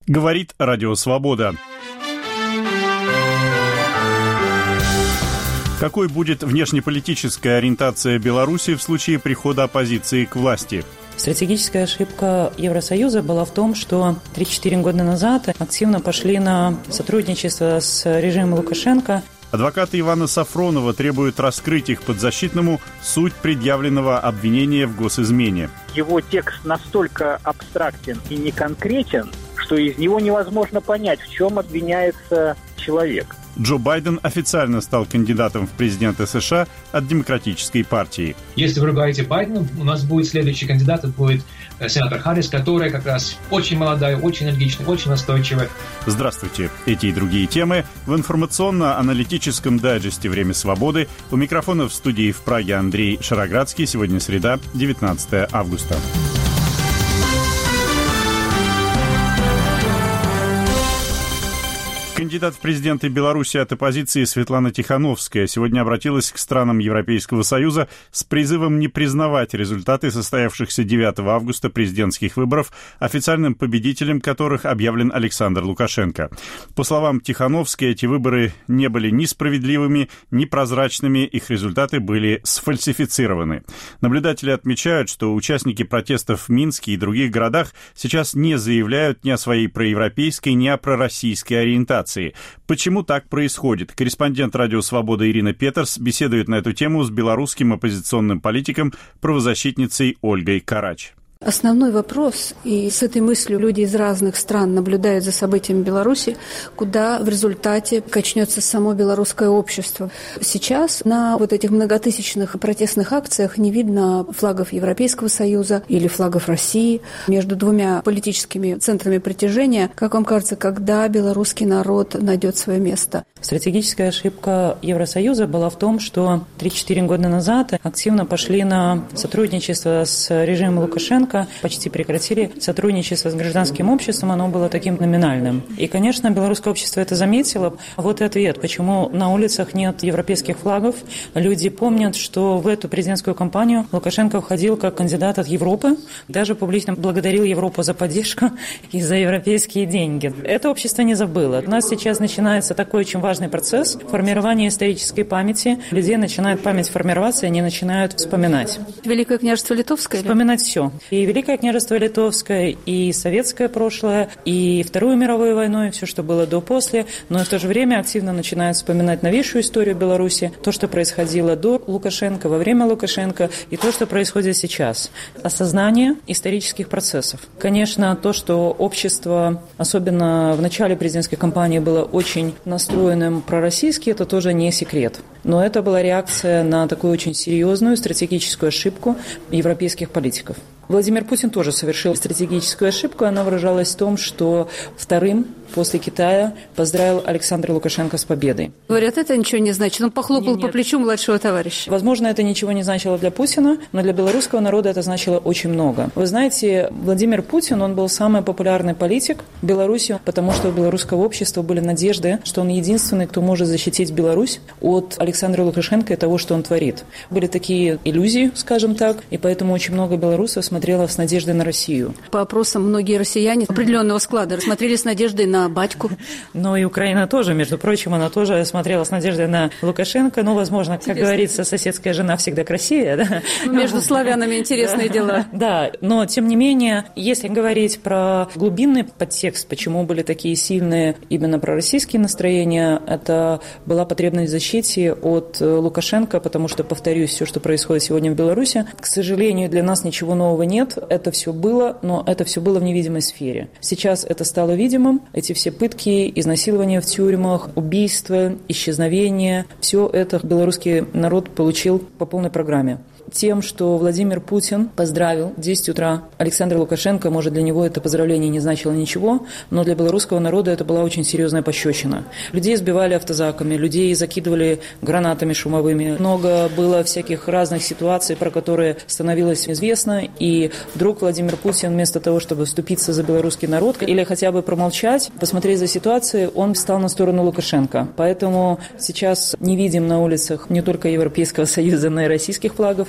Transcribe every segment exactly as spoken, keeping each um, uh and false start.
Говорит Радио Свобода. Какой будет внешнеполитическая ориентация Беларуси в случае прихода оппозиции к власти? Стратегическая ошибка Евросоюза была в том, что три-четыре года назад активно пошли на сотрудничество с режимом Лукашенко. Адвокаты Ивана Сафронова требуют раскрыть их подзащитному суть предъявленного обвинения в госизмене. Его текст настолько абстрактен и неконкретен, что из него невозможно понять, в чем обвиняется человек. Джо Байден официально стал кандидатом в президенты США от Демократической партии. Если вы ругаете Байдена, у нас будет следующий кандидат, это будет сенатор Харрис, которая как раз очень молодая, очень энергичная, очень настойчивая. Здравствуйте. Эти и другие темы в информационно-аналитическом дайджесте «Время свободы». У микрофона в студии в Праге Андрей Шароградский. Сегодня среда, девятнадцатое августа. Кандидат в президенты Беларуси от оппозиции Светлана Тихановская сегодня обратилась к странам Европейского Союза с призывом не признавать результаты состоявшихся девятого августа президентских выборов, официальным победителем которых объявлен Александр Лукашенко. По словам Тихановской, эти выборы не были ни справедливыми, ни прозрачными, их результаты были сфальсифицированы. Наблюдатели отмечают, что участники протестов в Минске и других городах сейчас не заявляют ни о своей проевропейской, ни о пророссийской ориентации. Почему так происходит? Корреспондент Радио Свобода Ирина Петерс беседует на эту тему с белорусским оппозиционным политиком, правозащитницей Ольгой Карач. Основной вопрос, и с этой мыслью люди из разных стран наблюдают за событиями в Беларуси, куда в результате качнется само белорусское общество. Сейчас на вот этих многотысячных протестных акциях не видно флагов Европейского Союза или флагов России. Между двумя политическими центрами притяжения, как вам кажется, когда белорусский народ найдет свое место? Стратегическая ошибка Евросоюза была в том, что три-четыре года назад активно пошли на сотрудничество с режимом Лукашенко, почти прекратили сотрудничество с гражданским обществом, оно было таким номинальным. И, конечно, белорусское общество это заметило. Вот и ответ, почему на улицах нет европейских флагов. Люди помнят, что в эту президентскую кампанию Лукашенко входил как кандидат от Европы, даже публично благодарил Европу за поддержку и за европейские деньги. Это общество не забыло. У нас сейчас начинается такой очень важный процесс формирования исторической памяти. Людей начинает память формироваться, и они начинают вспоминать. Великое княжество Литовское? Вспоминать все. И Великое княжество Литовское, и советское прошлое, и Вторую мировую войну, и все, что было до-после, но и в то же время активно начинают вспоминать новейшую историю Беларуси, то, что происходило до Лукашенко, во время Лукашенко, и то, что происходит сейчас. Осознание исторических процессов. Конечно, то, что общество, особенно в начале президентской кампании, было очень настроенным пророссийски, это тоже не секрет. Но это была реакция на такую очень серьезную стратегическую ошибку европейских политиков. Владимир Путин тоже совершил стратегическую ошибку. Она выражалась в том, что вторым после Китая поздравил Александра Лукашенко с победой. Говорят, это ничего не значит. Он похлопал Нет. по плечу младшего товарища. Возможно, это ничего не значило для Путина, но для белорусского народа это значило очень много. Вы знаете, Владимир Путин, он был самый популярный политик в Беларуси, потому что у белорусского общества были надежды, что он единственный, кто может защитить Беларусь от Александра Лукашенко и того, что он творит. Были такие иллюзии, скажем так, и поэтому очень много белорусов смотрело с надеждой на Россию. По опросам многие россияне определенного склада смотрели с надеждой на батьку. Но и Украина тоже, между прочим, она тоже смотрела с надеждой на Лукашенко. Ну, возможно, как Интересно. Говорится, соседская жена всегда красивее. Да? Между славянами интересные дела. Да, но тем не менее, если говорить про глубинный подтекст, почему были такие сильные именно пророссийские настроения, это была потребность в защите от Лукашенко, потому что, повторюсь, все, что происходит сегодня в Беларуси, к сожалению, для нас ничего нового нет. Это все было, но это все было в невидимой сфере. Сейчас это стало видимым. Эти все пытки, изнасилования в тюрьмах, убийства, исчезновения, все это белорусский народ получил по полной программе. Тем, что Владимир Путин поздравил в десять утра Александра Лукашенко, может, для него это поздравление не значило ничего, но для белорусского народа это была очень серьезная пощечина. Людей сбивали автозаками, людей закидывали гранатами шумовыми. Много было всяких разных ситуаций, про которые становилось известно, и вдруг Владимир Путин вместо того, чтобы вступиться за белорусский народ или хотя бы промолчать, посмотреть за ситуацией, он встал на сторону Лукашенко. Поэтому сейчас не видим на улицах не только Европейского Союза, но и российских флагов.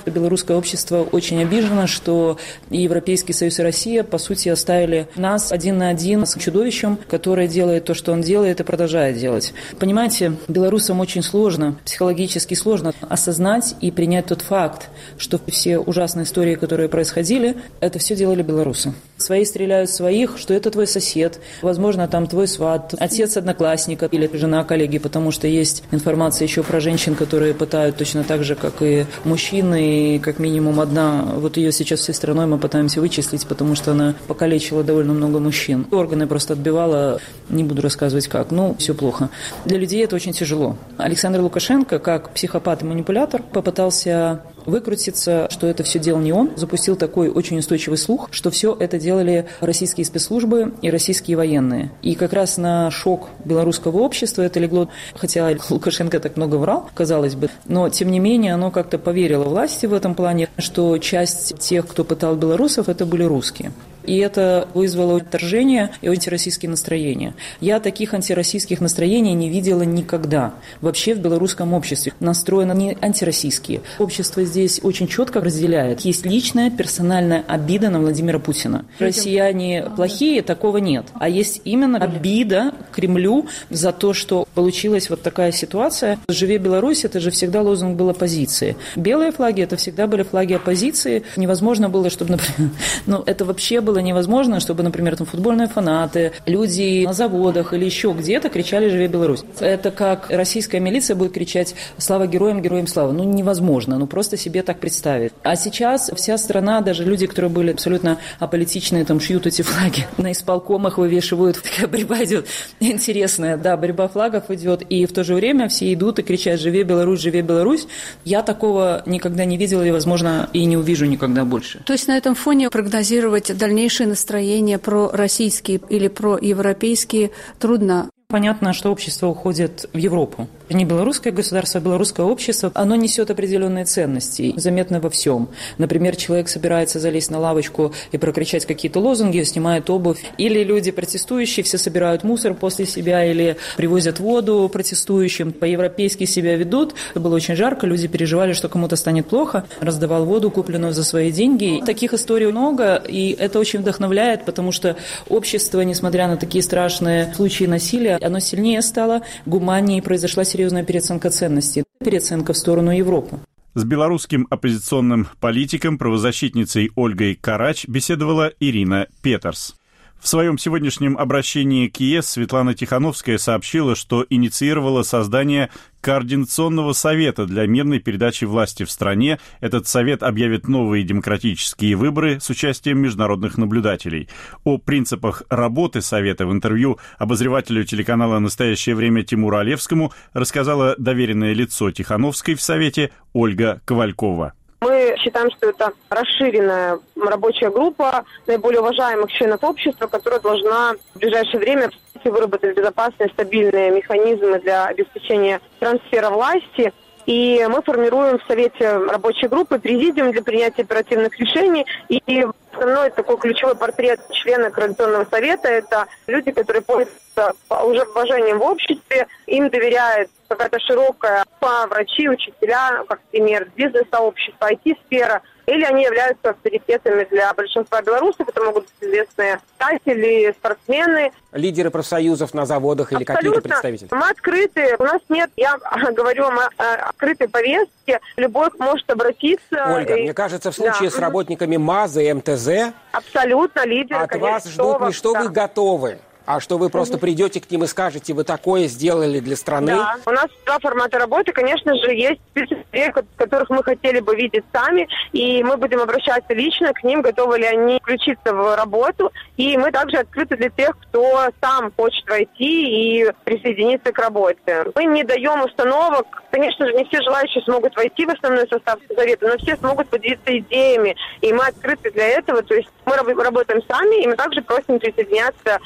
белорусское общество очень обижено, что и Европейский Союз, и Россия, по сути, оставили нас один на один с чудовищем, которое делает то, что он делает, и продолжает делать. Понимаете, белорусам очень сложно, психологически сложно осознать и принять тот факт, что все ужасные истории, которые происходили, это все делали белорусы. Свои стреляют своих, что это твой сосед, возможно, там твой сват, отец одноклассника или жена коллеги, потому что есть информация еще про женщин, которые пытают точно так же, как и мужчины, и как минимум одна, вот ее сейчас всей страной мы пытаемся вычислить, потому что она покалечила довольно много мужчин. Органы просто отбивала, не буду рассказывать как, ну, все плохо. Для людей это очень тяжело. Александр Лукашенко, как психопат и манипулятор, попытался выкрутиться, что это все делал не он, запустил такой очень устойчивый слух, что все это делали российские спецслужбы и российские военные. И как раз на шок белорусского общества это легло, хотя Лукашенко так много врал, казалось бы, но тем не менее оно как-то поверило власти в этом плане, что часть тех, кто пытал белорусов, это были русские. И это вызвало отторжение и антироссийские настроения. Я таких антироссийских настроений не видела никогда. Вообще в белорусском обществе настроено не антироссийские. Общество здесь очень четко разделяет. Есть личная, персональная обида на Владимира Путина. Россияне плохие, такого нет. А есть именно обида Кремлю за то, что получилась вот такая ситуация. «Живи Беларусь» — это же всегда лозунг был оппозиции. Белые флаги — это всегда были флаги оппозиции. Невозможно было, чтобы, например, ну, это вообще было невозможно, чтобы, например, там футбольные фанаты, люди на заводах или еще где-то кричали «Живи Беларусь». Это как российская милиция будет кричать «Слава героям, героям слава». Ну, невозможно, ну, просто себе так представить. А сейчас вся страна, даже люди, которые были абсолютно аполитичные, там, шьют эти флаги, на исполкомах вывешивают, такая борьба идет интересная, да, борьба флагов идет, и в то же время все идут и кричат «Живи Беларусь, живи Беларусь». Я такого никогда не видела и, возможно, и не увижу никогда больше. То есть на этом фоне прогнозировать дальнейшее настроения пророссийские или проевропейские трудно? Понятно, что общество уходит в Европу. Не белорусское государство, а белорусское общество, оно несет определенные ценности, заметно во всем. Например, человек собирается залезть на лавочку и прокричать какие-то лозунги, снимает обувь. Или люди протестующие все собирают мусор после себя или привозят воду протестующим. По-европейски себя ведут. Было очень жарко, люди переживали, что кому-то станет плохо. Раздавал воду, купленную за свои деньги. Таких историй много, и это очень вдохновляет, потому что общество, несмотря на такие страшные случаи насилия, оно сильнее стало, гуманнее, произошла серьезная переоценка ценностей, переоценка в сторону Европы. С белорусским оппозиционным политиком, правозащитницей Ольгой Карач беседовала Ирина Петерс. В своем сегодняшнем обращении к ЕС Светлана Тихановская сообщила, что инициировала создание Координационного совета для мирной передачи власти в стране. Этот совет объявит новые демократические выборы с участием международных наблюдателей. О принципах работы совета в интервью обозревателю телеканала «Настоящее время» Тимуру Олевскому рассказала доверенное лицо Тихановской в совете Ольга Ковалькова. Мы считаем, что это расширенная рабочая группа наиболее уважаемых членов общества, которая должна в ближайшее время выработать безопасные, стабильные механизмы для обеспечения трансфера власти. И мы формируем в Совете рабочей группы президиум для принятия оперативных решений. И основной такой ключевой портрет члена Координационного совета – это люди, которые пользуются уже уважением в обществе, им доверяет какая-то широкая врачи, учителя, как пример, бизнес-сообщество, ай ти-сфера. Или они являются авторитетами для большинства белорусов. Это могут быть известные писатели, спортсмены. Лидеры профсоюзов на заводах или Абсолютно. Какие-то представители? Мы открыты. У нас нет, я говорю о открытой повестке. Любой может обратиться. Ольга, и... мне кажется, в случае да. с работниками МАЗа и эм тэ зэ абсолютно лидеры, от конечно, вас ждут не что да. вы готовы, а что вы просто придете к ним и скажете, вы такое сделали для страны? Да, у нас два формата работы. Конечно же, есть список людей, которых мы хотели бы видеть сами, и мы будем обращаться лично к ним, готовы ли они включиться в работу. И мы также открыты для тех, кто сам хочет войти и присоединиться к работе. Мы не даем установок. Конечно же, не все желающие смогут войти в основной состав совета, но все смогут поделиться идеями, и мы открыты для этого. То есть мы работаем сами, и мы также просим присоединяться и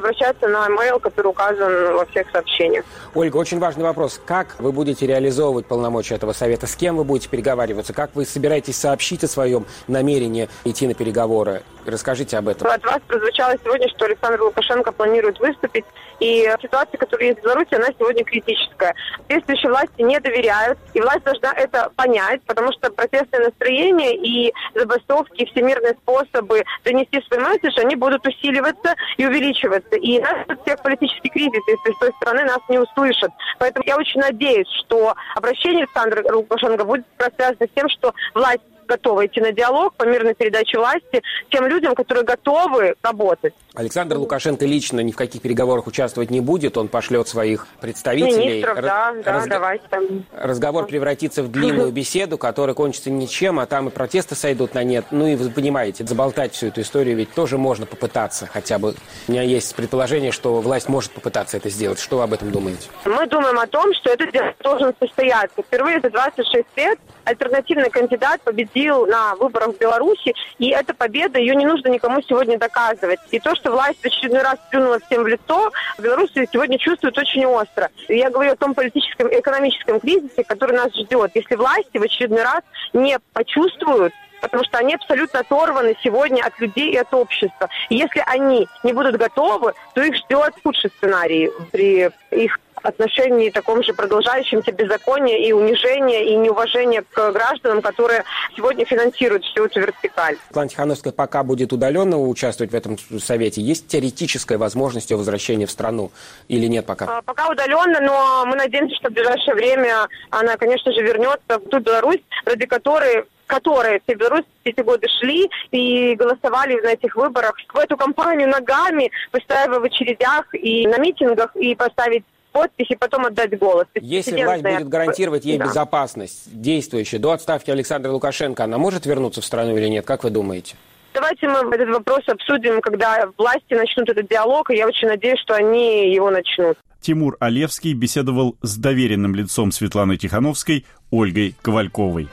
обращаться на имейл, который указан во всех сообщениях. Ольга, очень важный вопрос. Как вы будете реализовывать полномочия этого совета? С кем вы будете переговариваться? Как вы собираетесь сообщить о своем намерении идти на переговоры? Расскажите об этом. От вас прозвучало сегодня, что Александр Лукашенко планирует выступить, и ситуация, которая есть в Беларуси, она сегодня критическая. Действующие власти не доверяют, и власть должна это понять, потому что протестные настроения и забастовки, всемирные способы донести свой месседж, они будут усиливаться и увеличиваться. И нас всех политический кризис, если с той стороны нас не услышат. Поэтому я очень надеюсь, что обращение Александра Лукашенко будет связано с тем, что власть готова идти на диалог по мирной передаче власти тем людям, которые готовы работать. Александр Лукашенко лично ни в каких переговорах участвовать не будет, он пошлет своих представителей. Министров, да, да, Разг... давайте там. Разговор превратится в длинную беседу, которая кончится ничем, а там и протесты сойдут на нет. Ну и вы понимаете, заболтать всю эту историю ведь тоже можно попытаться хотя бы. У меня есть предположение, что власть может попытаться это сделать. Что вы об этом думаете? Мы думаем о том, что этот диалог должен состояться. Впервые за двадцать шесть лет альтернативный кандидат победил на выборах в Беларуси, и эта победа, ее не нужно никому сегодня доказывать. И то, что власть в очередной раз плюнула всем в лицо, в Беларуси сегодня чувствуют очень остро. И я говорю о том политическом и экономическом кризисе, который нас ждет. Если власти в очередной раз не почувствуют, потому что они абсолютно оторваны сегодня от людей и от общества. И если они не будут готовы, то их ждет худший сценарий при их отношении таком же продолжающемся беззакония и унижения, и неуважения к гражданам, которые сегодня финансируют всю эту вертикаль. Светлана Тихановская пока будет удаленно участвовать в этом совете. Есть теоретическая возможность ее возвращения в страну или нет пока? А, пока удаленно, но мы надеемся, что в ближайшее время она, конечно же, вернется в ту Беларусь, ради которой которые все белорусы эти годы шли и голосовали на этих выборах в эту кампанию ногами, выстраивая в очередях и на митингах, и поставить подпись и потом отдать голос. Если власть будет гарантировать ей да. безопасность, действующая до отставки Александра Лукашенко, она может вернуться в страну или нет? Как вы думаете? Давайте мы этот вопрос обсудим, когда власти начнут этот диалог, и я очень надеюсь, что они его начнут. Тимур Алевский беседовал с доверенным лицом Светланы Тихановской Ольгой Ковальковой.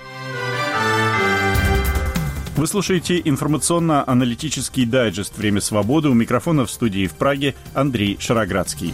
Вы слушаете информационно-аналитический дайджест «Время свободы». У микрофона в студии в Праге Андрей Шароградский.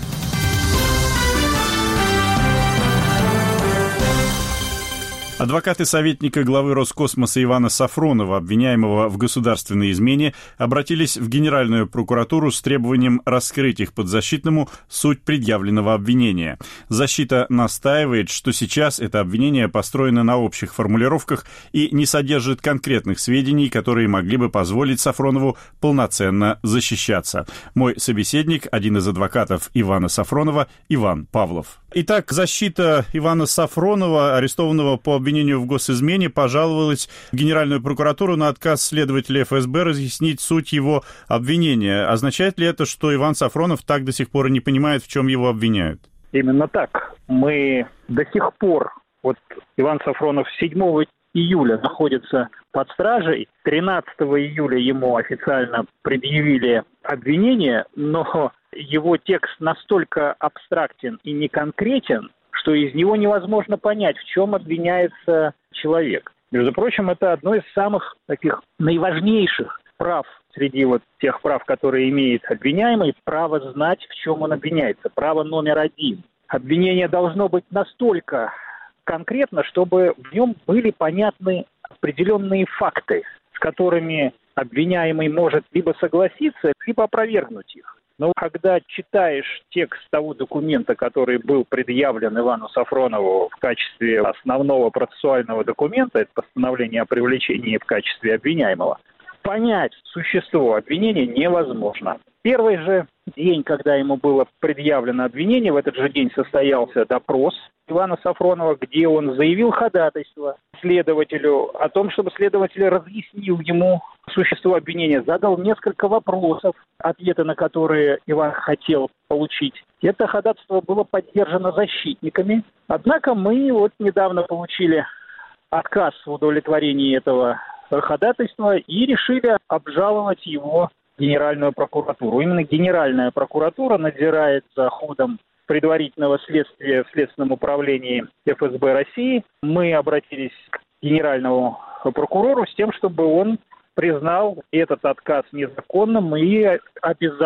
Адвокаты советника главы Роскосмоса Ивана Сафронова, обвиняемого в государственной измене, обратились в Генеральную прокуратуру с требованием раскрыть их подзащитному суть предъявленного обвинения. Защита настаивает, что сейчас это обвинение построено на общих формулировках и не содержит конкретных сведений, которые могли бы позволить Сафронову полноценно защищаться. Мой собеседник, один из адвокатов Ивана Сафронова, Иван Павлов. Итак, защита Ивана Сафронова, арестованного по обвинению в госизмене, пожаловалась в Генеральную прокуратуру на отказ следователя эф эс бэ разъяснить суть его обвинения. Означает ли это, что Иван Сафронов так до сих пор и не понимает, в чем его обвиняют? Именно так. Мы до сих пор, вот Иван Сафронов седьмого июля находится под стражей, тринадцатого июля ему официально предъявили обвинение, но его текст настолько абстрактен и неконкретен, что из него невозможно понять, в чем обвиняется человек. Между прочим, это одно из самых таких наиважнейших прав среди вот тех прав, которые имеет обвиняемый, право знать, в чем он обвиняется. Право номер один. Обвинение должно быть настолько конкретно, чтобы в нем были понятны определенные факты, с которыми обвиняемый может либо согласиться, либо опровергнуть их. Но когда читаешь текст того документа, который был предъявлен Ивану Сафронову в качестве основного процессуального документа, это постановление о привлечении в качестве обвиняемого, понять существо обвинения невозможно. Первый же день, когда ему было предъявлено обвинение, в этот же день состоялся допрос Ивана Сафронова, где он заявил ходатайство следователю о том, чтобы следователь разъяснил ему существо обвинения, задал несколько вопросов, ответы на которые Иван хотел получить. Это ходатайство было поддержано защитниками. Однако мы вот недавно получили отказ в удовлетворении этого ходатайства и решили обжаловать его в Генеральную прокуратуру. Именно Генеральная прокуратура надзирает за ходом предварительного следствия в Следственном управлении эф эс бэ России. Мы обратились к генеральному прокурору с тем, чтобы он признал этот отказ незаконным и обязал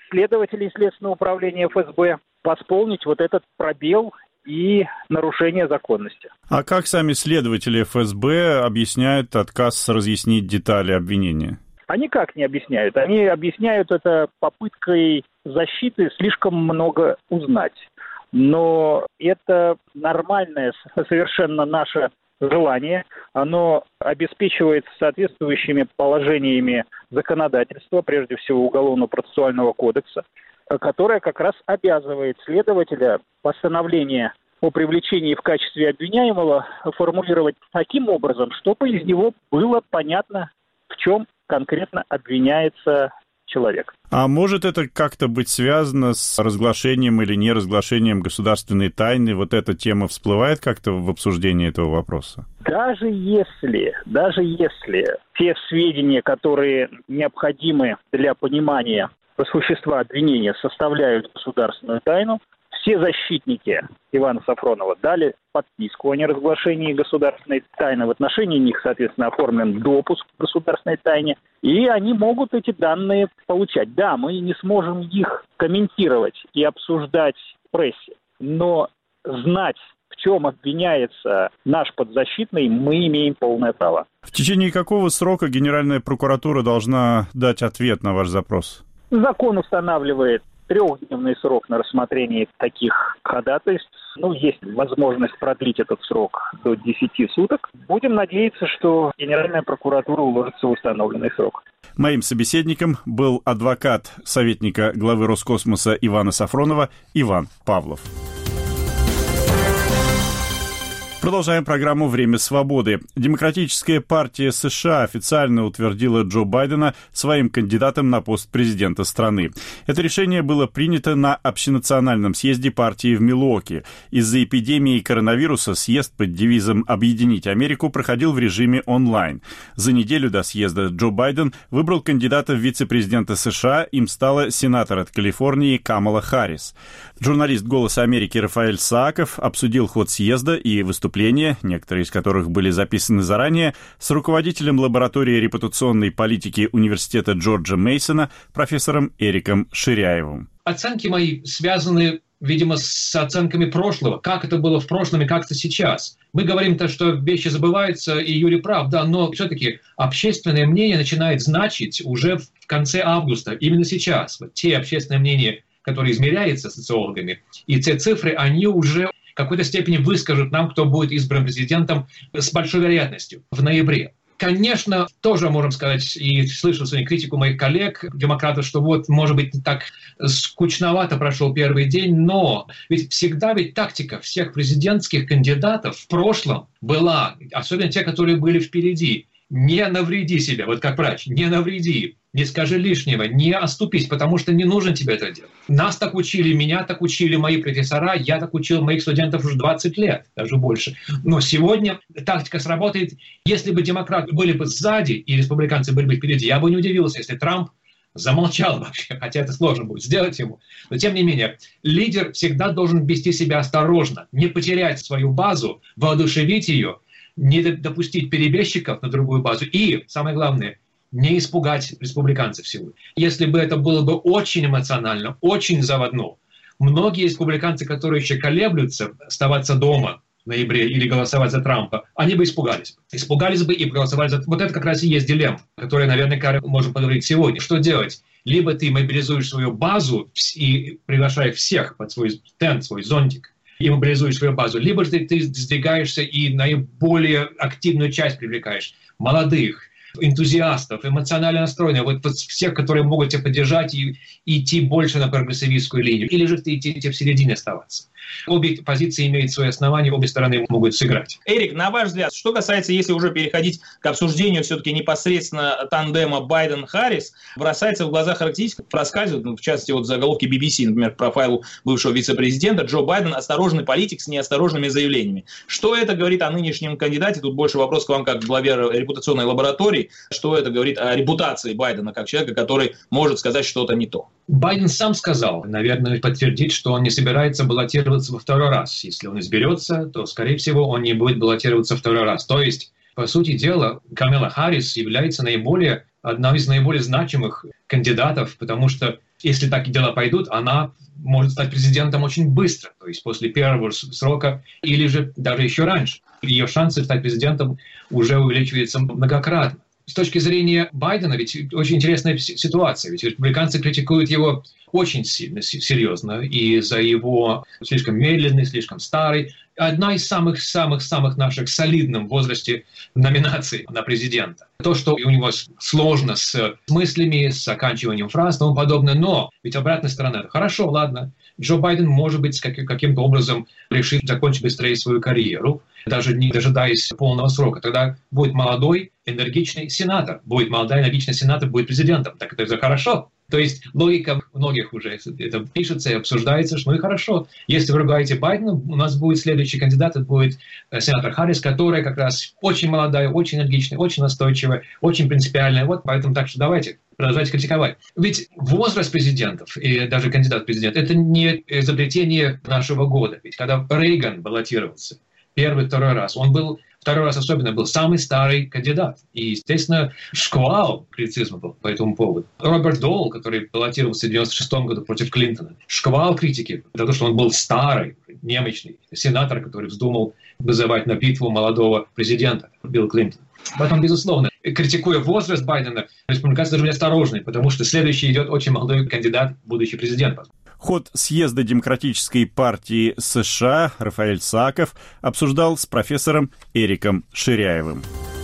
следователей Следственного управления эф эс бэ восполнить вот этот пробел и нарушение законности. А как сами следователи эф эс бэ объясняют отказ разъяснить детали обвинения? Они как не объясняют? Они объясняют это попыткой защиты слишком много узнать. Но это нормальное совершенно наше желание. Оно обеспечивается соответствующими положениями законодательства, прежде всего Уголовно-процессуального кодекса, которое как раз обязывает следователя постановление о привлечении в качестве обвиняемого формулировать таким образом, чтобы из него было понятно, в чем конкретно обвиняется человек. А может это как-то быть связано с разглашением или неразглашением государственной тайны? Вот эта тема всплывает как-то в обсуждении этого вопроса? Даже если, даже если те сведения, которые необходимы для понимания существа обвинения, составляют государственную тайну, все защитники Ивана Сафронова дали подписку о неразглашении государственной тайны. В отношении них, соответственно, оформлен допуск к государственной тайне. И они могут эти данные получать. Да, мы не сможем их комментировать и обсуждать в прессе. Но знать, в чем обвиняется наш подзащитный, мы имеем полное право. В течение какого срока Генеральная прокуратура должна дать ответ на ваш запрос? Закон устанавливает трехдневный срок на рассмотрение таких ходатайств. Ну, есть возможность продлить этот срок до десяти суток. Будем надеяться, что Генеральная прокуратура уложится в установленный срок. Моим собеседником был адвокат советника главы Роскосмоса Ивана Сафронова Иван Павлов. Продолжаем программу «Время свободы». Демократическая партия США официально утвердила Джо Байдена своим кандидатом на пост президента страны. Это решение было принято на общенациональном съезде партии в Милуоки. Из-за эпидемии коронавируса съезд под девизом «Объединить Америку» проходил в режиме онлайн. За неделю до съезда Джо Байден выбрал кандидата в вице-президента США, им стала сенатор от Калифорнии Камала Харрис. Журналист «Голоса Америки» Рафаэль Сааков обсудил ход съезда и выступления, некоторые из которых были записаны заранее, с руководителем лаборатории репутационной политики Университета Джорджа Мейсона профессором Эриком Ширяевым. Оценки мои связаны, видимо, с оценками прошлого. Как это было в прошлом и как это сейчас. Мы говорим-то, что вещи забываются, и Юрий прав, да, но все-таки общественное мнение начинает значить уже в конце августа, именно сейчас. Вот те общественные мнения, которые измеряются социологами, и те цифры, они уже в какой-то степени выскажут нам, кто будет избран президентом с большой вероятностью в ноябре. Конечно, тоже можем сказать, и слышал сегодня критику моих коллег, демократов, что вот, может быть, так скучновато прошел первый день, но ведь всегда ведь тактика всех президентских кандидатов в прошлом была, особенно те, которые были впереди, не навреди себя, вот как врач, не навреди, не скажи лишнего, не оступись, потому что не нужно тебе это делать. Нас так учили, меня так учили мои профессора, я так учил моих студентов уже двадцать лет, даже больше. Но сегодня тактика сработает. Если бы демократы были бы сзади и республиканцы были бы впереди, я бы не удивился, если Трамп замолчал вообще, хотя это сложно будет сделать ему. Но тем не менее, лидер всегда должен вести себя осторожно, не потерять свою базу, воодушевить ее, не допустить перебежчиков на другую базу и, самое главное, не испугать республиканцев сегодня. Если бы это было бы очень эмоционально, очень заводно, многие республиканцы, которые еще колеблются оставаться дома в ноябре или голосовать за Трампа, они бы испугались. Испугались бы и проголосовали за... Вот это как раз и есть дилемма, которую, наверное, можем поговорить сегодня. Что делать? Либо ты мобилизуешь свою базу и приглашаешь всех под свой тент, свой зонтик, и мобилизуешь свою базу, либо ты, ты сдвигаешься и наиболее активную часть привлекаешь, молодых, энтузиастов, эмоционально настроенных, вот, вот всех, которые могут тебя поддержать и, и идти больше на прогрессивистскую линию, или же ты идти, идти в середине оставаться. Обе позиции имеют свои основания, обе стороны могут сыграть. Эрик, на ваш взгляд, что касается, если уже переходить к обсуждению все-таки непосредственно тандема Байден-Харрис, бросается в глаза характеристика, проскальзывает, ну, в частности, вот заголовки би би си, например, к профайлу бывшего вице-президента, Джо Байден – осторожный политик с неосторожными заявлениями. Что это говорит о нынешнем кандидате? Тут больше вопрос к вам как к главе репутационной лаборатории. Что это говорит о репутации Байдена как человека, который может сказать что-то не то? Байден сам сказал, наверное, подтвердит, что он не собирается баллотироваться во второй раз. Если он изберется, то, скорее всего, он не будет баллотироваться второй раз. То есть, по сути дела, Камала Харрис является наиболее, одной из наиболее значимых кандидатов, потому что если так дела пойдут, она может стать президентом очень быстро, то есть после первого срока или же даже еще раньше. Ее шансы стать президентом уже увеличиваются многократно. С точки зрения Байдена, ведь очень интересная ситуация. Ведь республиканцы критикуют его очень сильно, серьезно, и за его слишком медленный, слишком старый. Одна из самых-самых-самых наших солидных в возрасте номинаций на президента. То, что у него сложно с мыслями, с оканчиванием фраз и тому подобное. Но ведь обратная сторона – хорошо, ладно. Джо Байден, может быть, каким-то образом решит закончить быстрее свою карьеру, даже не дожидаясь полного срока. Тогда будет молодой, энергичный сенатор. Будет молодой, энергичный сенатор, будет президентом. Так это же хорошо. То есть логика многих уже это пишется и обсуждается, что ну и хорошо. Если вы ругаете Байдена, у нас будет следующий кандидат, это будет сенатор Харрис, которая как раз очень молодая, очень энергичная, очень настойчивая, очень принципиальная. Вот поэтому так что давайте, продолжайте критиковать. Ведь возраст президентов и даже кандидат в президент – это не изобретение нашего года. Ведь когда Рейган баллотировался первый, второй раз, он был... Второй раз особенно был самый старый кандидат. И, естественно, шквал критицизма был по этому поводу. Роберт Доул, который баллотировался в девяносто шестом году против Клинтона, шквал критики за то, что он был старый, немощный сенатор, который вздумал вызывать на битву молодого президента Билла Клинтона. Поэтому, безусловно, критикуя возраст Байдена, республиканцы должны быть осторожны, потому что следующий идет очень молодой кандидат, будущий президент. Ход съезда Демократической партии США Рафаэль Сааков обсуждал с профессором Эриком Ширяевым.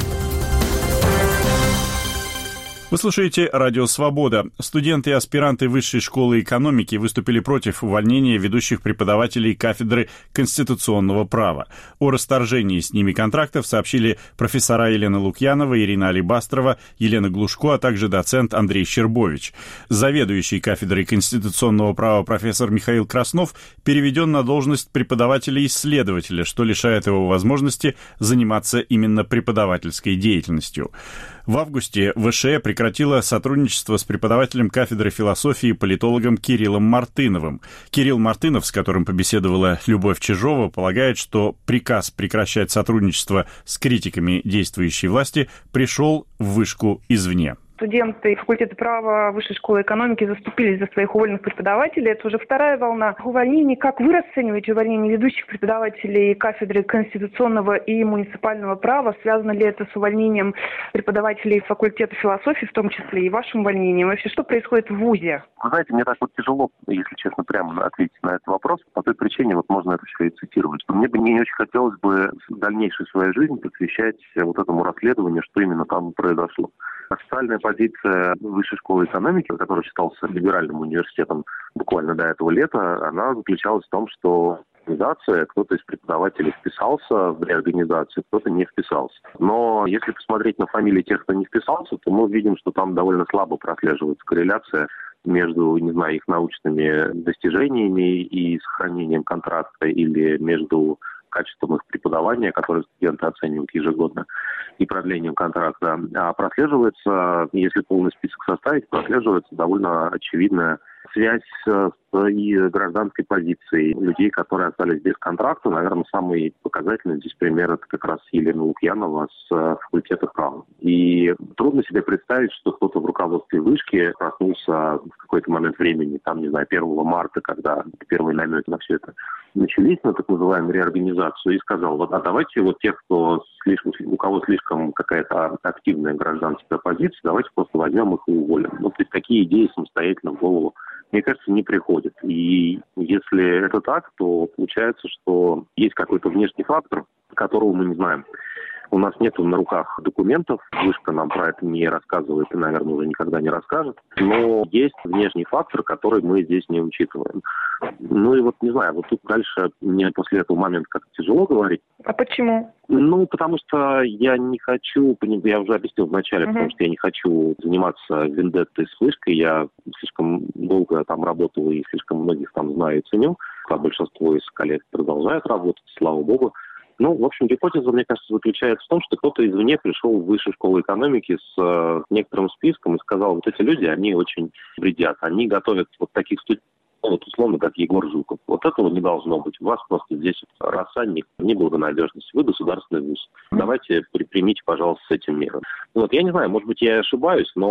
Вы слушаете «Радио Свобода». Студенты и аспиранты Высшей школы экономики выступили против увольнения ведущих преподавателей кафедры конституционного права. О расторжении с ними контрактов сообщили профессора Елена Лукьянова, Ирина Алибастрова, Елена Глушко, а также доцент Андрей Щербович. Заведующий кафедрой конституционного права профессор Михаил Краснов переведен на должность преподавателя-исследователя, что лишает его возможности заниматься именно преподавательской деятельностью. В августе ВШЭ прекратила сотрудничество с преподавателем кафедры философии и политологом Кириллом Мартыновым. Кирилл Мартынов, с которым побеседовала Любовь Чижова, полагает, что приказ прекращать сотрудничество с критиками действующей власти пришел в вышку извне. Студенты факультета права Высшей школы экономики заступились за своих уволенных преподавателей. Это уже вторая волна увольнений. Как вы расцениваете увольнение ведущих преподавателей кафедры конституционного и муниципального права? Связано ли это с увольнением преподавателей факультета философии, в том числе и вашим увольнением? Вообще, что происходит в ВУЗе? Вы знаете, мне так вот тяжело, если честно, прямо ответить на этот вопрос. По той причине, вот можно это все и цитировать. Мне бы не очень хотелось бы дальнейшую свою жизнь посвящать вот этому расследованию, что именно там произошло. Официальная позиция Высшей школы экономики, который считался либеральным университетом буквально до этого лета, она заключалась в том, что организация, кто-то из преподавателей вписался в реорганизацию, кто-то не вписался. Но если посмотреть на фамилии тех, кто не вписался, то мы видим, что там довольно слабо прослеживается корреляция между, не знаю, их научными достижениями и сохранением контракта или между качеством их преподавания, которое студенты оценивают ежегодно, и продлением контракта. А прослеживается, если полный список составить, прослеживается довольно очевидная связь с и гражданской позицией людей, которые остались без контракта. Наверное, самый показательный здесь пример – это как раз Елена Лукьянова с факультета права. И трудно себе представить, что кто-то в руководстве вышки проснулся в какой-то момент времени, там, не знаю, первого марта, когда первые намеки на все это начались, на так называемую реорганизацию, и сказал, вот, а давайте вот тех, кто слишком, у кого слишком какая-то активная гражданская позиция, давайте просто возьмем их и уволим. Ну, то есть такие идеи самостоятельно в голову, мне кажется, не приходят. И если это так, то получается, что есть какой-то внешний фактор, которого мы не знаем. У нас нет на руках документов, вышка нам про это не рассказывает и, наверное, уже никогда не расскажет. Но есть внешний фактор, который мы здесь не учитываем. Ну и вот, не знаю, вот тут дальше мне после этого момента как-то тяжело говорить. А почему? Ну, потому что я не хочу, я уже объяснил вначале, угу. потому что я не хочу заниматься вендеттой с вышкой. Я слишком долго там работал и слишком многих там знаю и ценю. А большинство из коллег продолжают работать, слава богу. Ну, в общем, гипотеза, мне кажется, заключается в том, что кто-то извне пришел в Высшую школу экономики с э, некоторым списком и сказал, вот эти люди, они очень вредят, они готовят вот таких студентов, ну, вот условно, как Егор Жуков. Вот этого не должно быть. У вас просто здесь рассадник, неблагонадежность. Вы государственный вуз. Давайте примите, пожалуйста, с этим мером. Вот, я не знаю, может быть, я ошибаюсь, но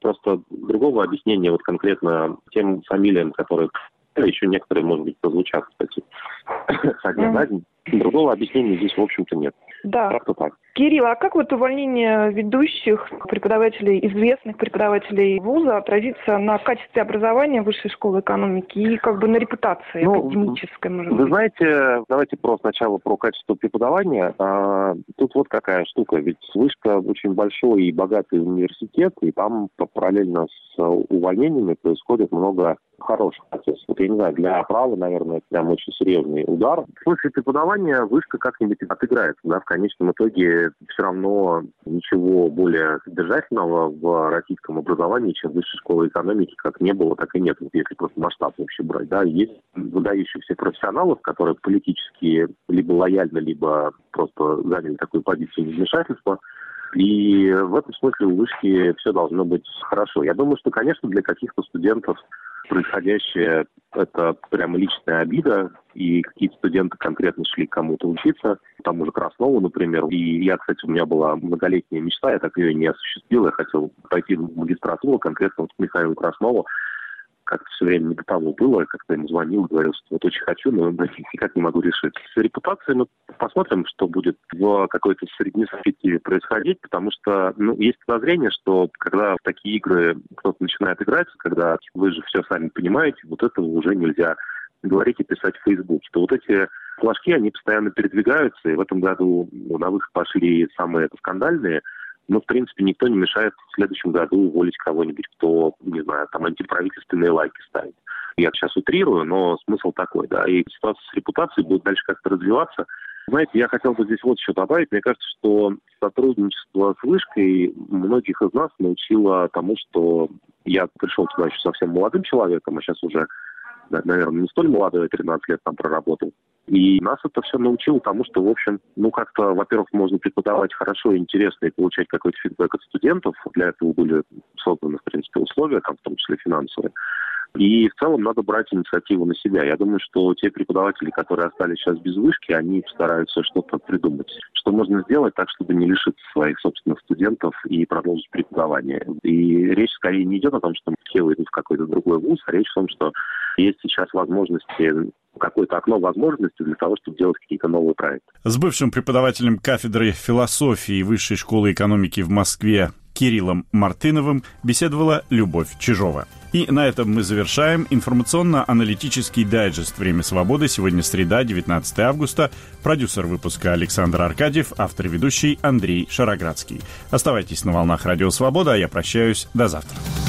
Просто другого объяснения вот конкретно тем фамилиям, которые еще некоторые, может быть, прозвучат, кстати, ходя на день. Другого объяснения здесь, в общем-то, нет. Да. Как-то так. Кирилл, а как вот увольнение ведущих преподавателей, известных преподавателей вуза отразится на качестве образования Высшей школы экономики и как бы на репутации ну, академической, может вы быть? Вы знаете, давайте про сначала про качество преподавания. А, тут вот какая штука. Ведь Вышка очень большой и богатый университет, и там параллельно с увольнениями происходит много хороших процессов. Вот я не знаю, для права, наверное, это прям очень серьезный удар. В смысле преподавания Вышка как-нибудь отыграется, да, в конечном итоге все равно ничего более содержательного в российском образовании, чем Высшая школа экономики, как не было, так и нет, если просто масштаб вообще брать. Да. Есть выдающихся профессионалов, которые политически либо лояльны, либо просто заняли такую позицию невмешательства. И в этом смысле у Вышки все должно быть хорошо. Я думаю, что, конечно, для каких-то студентов происходящее – это прямо личная обида, и какие-то студенты конкретно шли к кому-то учиться, тому же Краснову, например. И я, кстати, у меня была многолетняя мечта, я так ее не осуществил, я хотел пойти в магистратуру, конкретно вот к Михаилу Краснову. Как-то все время не до того было, как-то ему звонил, говорил, что вот очень хочу, но никак не могу решить. С репутацией мы посмотрим, что будет в какой-то средней перспективе происходить, потому что ну, есть подозрение, что когда в такие игры кто-то начинает играть, когда вы же все сами понимаете, вот этого уже нельзя говорить и писать в Фейсбуке. То вот эти флажки, они постоянно передвигаются, и в этом году на выход пошли самые скандальные. Но, в принципе, никто не мешает в следующем году уволить кого-нибудь, кто, не знаю, там антиправительственные лайки ставит. Я сейчас утрирую, но смысл такой, да. И ситуация с репутацией будет дальше как-то развиваться. Знаете, я хотел бы здесь вот еще добавить. Мне кажется, что сотрудничество с Вышкой многих из нас научило тому, что я пришел туда еще совсем молодым человеком, а сейчас уже, наверное, не столь молодой, тринадцать лет там проработал. И нас это все научило тому, что, в общем, ну, как-то, во-первых, можно преподавать хорошо и интересно и получать какой-то фидбэк от студентов. Для этого были созданы, в принципе, условия, там, в том числе финансовые. И в целом надо брать инициативу на себя. Я думаю, что те преподаватели, которые остались сейчас без Вышки, они стараются что-то придумать. Что можно сделать так, чтобы не лишиться своих собственных студентов и продолжить преподавание. И речь скорее не идет о том, что все уйдут в какой-то другой вуз, а речь о том, что есть сейчас возможности, какое-то окно возможностей для того, чтобы делать какие-то новые проекты. С бывшим преподавателем кафедры философии Высшей школы экономики в Москве Кириллом Мартыновым беседовала Любовь Чижова. И на этом мы завершаем информационно-аналитический дайджест «Время свободы». Сегодня среда, девятнадцатое августа. Продюсер выпуска Александр Аркадьев, автор и ведущий Андрей Шароградский. Оставайтесь на волнах Радио Свобода, а я прощаюсь. До завтра.